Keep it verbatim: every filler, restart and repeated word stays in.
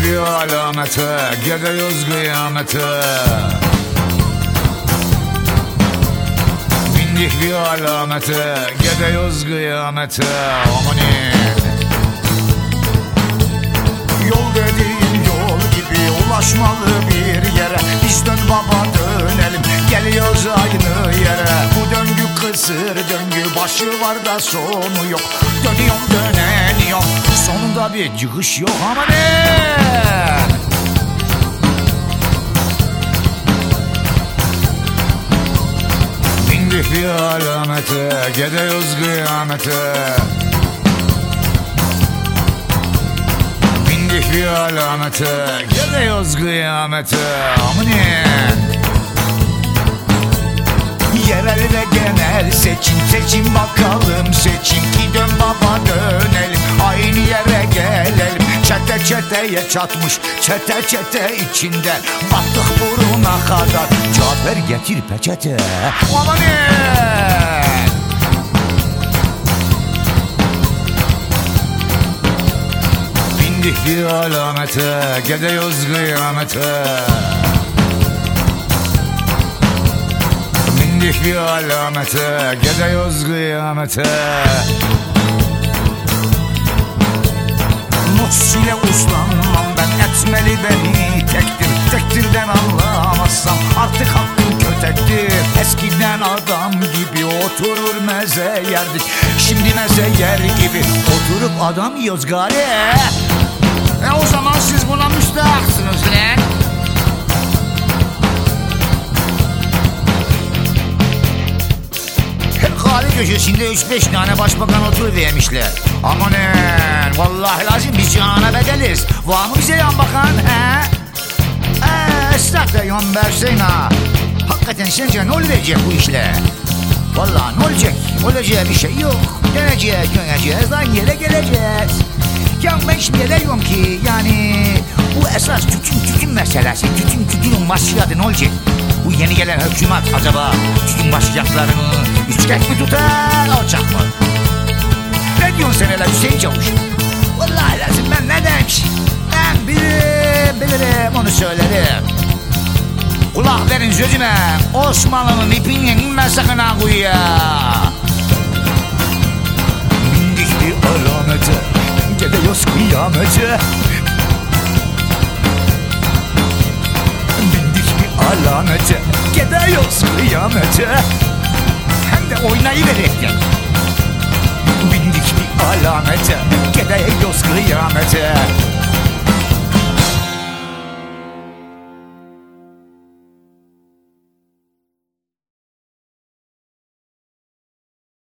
bir alamete, gidiyoruz kıyamete. Bindik bir alamete, gidiyoruz kıyamete. Amanin. Yol dediğin yol gibi ulaşmalı bir yere. Biz dön baba dönelim, geliyoruz aynı yere. Bu döngü kısır döngü, başı var da sonu yok. Dönüyorum döneniyorum, sonunda bir çıkış yok. Aman ne? Bindik bir alamete, gidiyoruz kıyamete. Bindik bir alamete, gidiyoruz kıyamete. Aman ne? Yerel ve genel seçim, seçim bakalım seçim. Ki dön baba dönelim, aynı yere gelelim. Çete çeteye çatmış, çete çete içinde. Battık buruna kadar, Cafer getir peçete. Amanin. Bindik bir alamete, gidiyoruz kıyamete. Bindik bir alamete, gidiyoruz kıyamete. Nuts ile uslanmam ben, etmeli beni tektir. Tektirden anlamazsam artık hakkım kötektir. Eskiden adam gibi oturur meze yerdik, şimdi meze yer gibi oturup adam yiyoruz gari. E o zaman siz buna müstahaksınız lan. Kahve köşesinde üç beş tane başbakan oturuvermişler. Amanin, vallahi lazım biz cihana bedeliz. Var mı bize yan bakan he? Eee ıslak da yon versin ha. Hakikaten sence ne olacak bu işle? Vallahi ne olacak? Olacağı bir şey yok. Döneceğiz döneceğiz, aynı yere geleceğiz. Ya ben şimdi ne diyorum ki yani bu esas tütün tütün meselesi. Tütün tütünün başladı, ne olacak? Bu yeni gelen hükümet acaba tütün başlayacaklarını üçkek mi tutar, alacak mı? Ne diyorsun sen hele Hüseyin Çavuş? Vallahi lazım ben ne derim ki? Ben bilirim, bilirim onu söylerim. Kulak verin sözüme, Osmanlı'nın ipinle inme sakın ha kuyuya. Bindik bir alamete, gidiyoruz kıyamete. Bindik bir alamete, gidiyoruz kıyamete. Hem de oynayıverekten. Bindik bir alamete, gidiyoruz kıyamete.